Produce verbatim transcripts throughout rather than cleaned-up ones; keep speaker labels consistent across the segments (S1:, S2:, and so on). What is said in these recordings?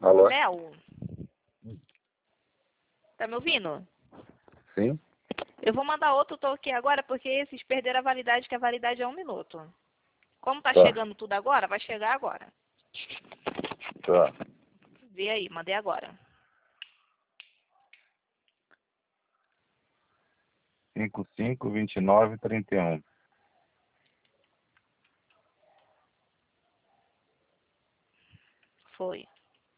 S1: Alô?
S2: Mel, tá me ouvindo?
S1: Sim?
S2: Eu vou mandar outro toque agora, porque esses perderam a validade, que a validade é um minuto. Como tá
S1: Tá.
S2: chegando tudo agora, vai chegar agora.
S1: Tá.
S2: Vê aí, mandei agora.
S1: cinco cinco, vinte e nove, trinta e um.
S2: Foi.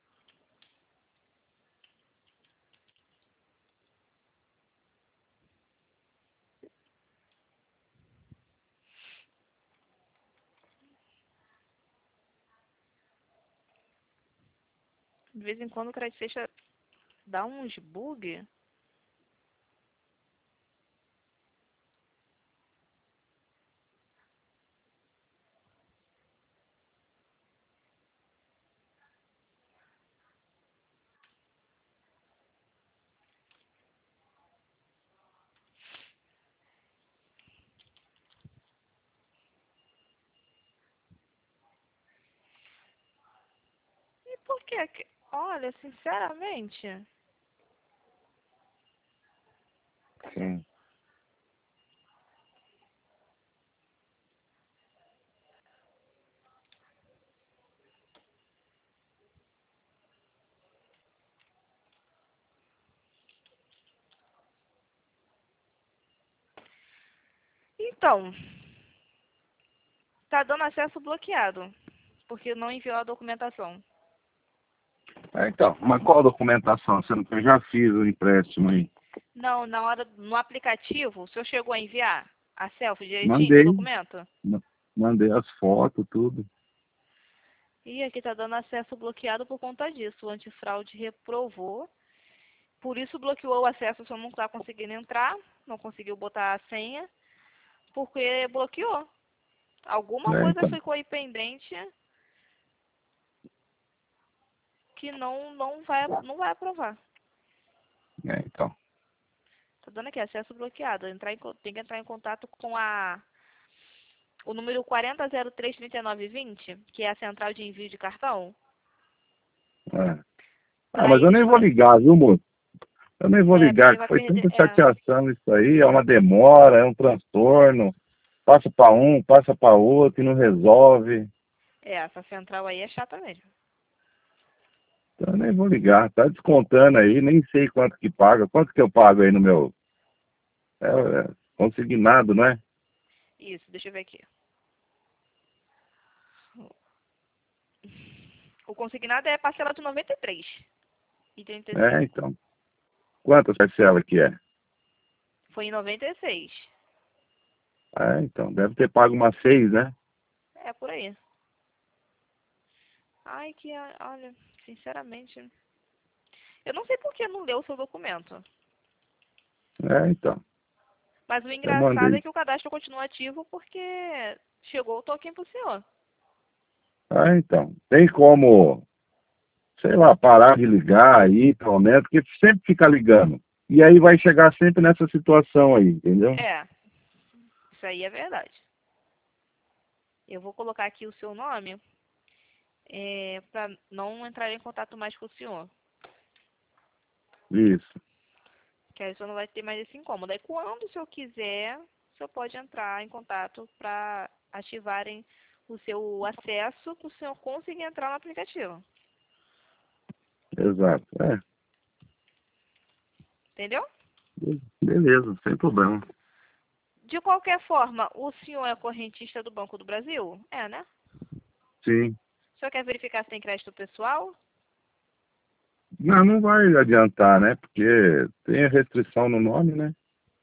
S2: De vez em quando o Credit Fecha dá uns bug. E por que? que- Olha, sinceramente,
S1: Sim.
S2: então, tá dando acesso bloqueado, porque não enviou a documentação.
S1: É, então, mas qual a documentação? Sendo que eu já fiz o empréstimo aí.
S2: Não, na hora, no aplicativo, o senhor chegou a enviar a selfie direitinho do
S1: Mandei.
S2: documento?
S1: ma- Mandei as fotos, tudo.
S2: E aqui tá dando acesso bloqueado por conta disso. O antifraude reprovou. Por isso bloqueou o acesso, o senhor não está conseguindo entrar, não conseguiu botar a senha, porque bloqueou. Alguma
S1: É,
S2: coisa
S1: então.
S2: ficou aí pendente que não, não, vai, não vai aprovar.
S1: É, então.
S2: Tá dando aqui, acesso bloqueado. Entrar em co- tem que entrar em contato com a o número quatro zero zero três, três nove dois zero, que é a central de envio de cartão.
S1: É. Ah,
S2: Para
S1: mas eu
S2: eles,
S1: nem vou
S2: pra,
S1: ligar, viu, moço? Eu nem vou
S2: é,
S1: ligar,
S2: porque
S1: que
S2: vai
S1: foi
S2: perder.
S1: tanta
S2: É,
S1: chateação isso aí. É uma demora, é um transtorno. Passa para um, passa para outro e não resolve.
S2: é, essa central aí é chata mesmo.
S1: Então eu nem vou ligar. Tá descontando aí, nem sei quanto que paga. Quanto que eu pago aí no meu. É, é consignado, não é?
S2: Isso, deixa eu ver aqui. O consignado é parcela de noventa e três e trinta e
S1: É,
S2: cinco.
S1: então. Quantas parcelas que é?
S2: Foi em noventa e seis.
S1: É, então. Deve ter pago umas seis, né?
S2: É por aí. Ai, que, olha, sinceramente, eu não sei por que não leu o seu documento.
S1: É, então.
S2: Mas o
S1: Eu
S2: engraçado é
S1: mandei.
S2: que o cadastro continua ativo porque chegou o token pro senhor.
S1: Ah, então. Tem como, sei lá, parar de ligar aí, pelo menos, porque sempre fica ligando. E aí vai chegar sempre nessa situação aí, entendeu?
S2: É, isso aí é verdade. Eu vou colocar aqui o seu nome é, para não entrar em contato mais com o senhor.
S1: Isso.
S2: Que aí o senhor não vai ter mais esse incômodo. Aí quando o senhor quiser, o senhor pode entrar em contato para ativarem o seu acesso para o senhor conseguir entrar no aplicativo.
S1: Exato. É.
S2: Entendeu?
S1: Beleza, sem problema.
S2: De qualquer forma, o senhor é correntista do Banco do Brasil? É, né?
S1: Sim.
S2: O senhor quer verificar se tem crédito pessoal?
S1: Não, não vai adiantar, né? Porque tem a restrição no nome, né?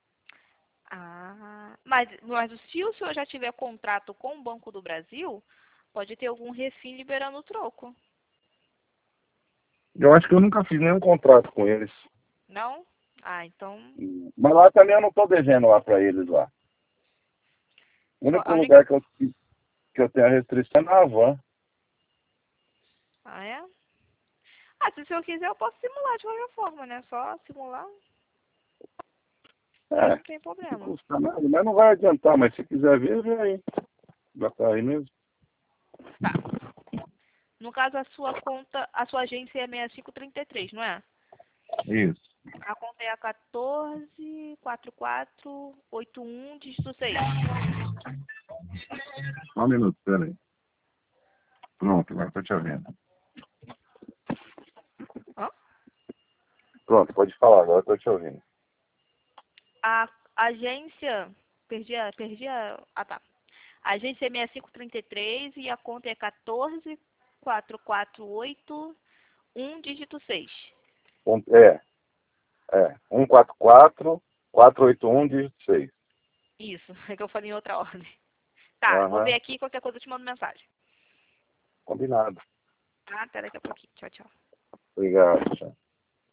S2: Ah, mas, mas se o senhor já tiver contrato com o Banco do Brasil, pode ter algum refim liberando o troco.
S1: Eu acho que eu nunca fiz nenhum contrato com eles.
S2: Não? Ah, então.
S1: Mas lá também eu não estou devendo lá para eles lá. O
S2: Só
S1: único
S2: a única.
S1: lugar que eu, que eu tenho a restrição é na Havan.
S2: Ah, é? Ah, se o senhor quiser, eu posso simular de qualquer forma, né? Só simular,
S1: É,
S2: não tem
S1: não
S2: problema.
S1: custa nada, mas não vai adiantar. Mas se quiser ver, vê aí. Já tá aí mesmo.
S2: Tá. No caso, a sua conta, a sua agência é seis cinco três três, não é?
S1: Isso.
S2: A conta é a quatorze, quatro quatro, oito um, dígito seis.
S1: Só um minuto, peraí. Pronto, agora estou te ouvindo.
S2: Hã?
S1: Pronto, pode falar, agora estou te ouvindo.
S2: A agência... Perdi a... Perdi a... Ah, tá. A agência é seis cinco três três e a conta é quatorze, quatro quatro oito, um, dígito seis.
S1: Um- É, é. um quatro quatro, quatro oito um, dígito seis.
S2: Isso, é que eu falei em outra ordem. Tá, vou ver
S1: Aham,
S2: aqui, qualquer coisa eu te mando mensagem.
S1: combinado.
S2: Tá, até daqui a pouquinho. Tchau, tchau.
S1: Obrigado, tchau.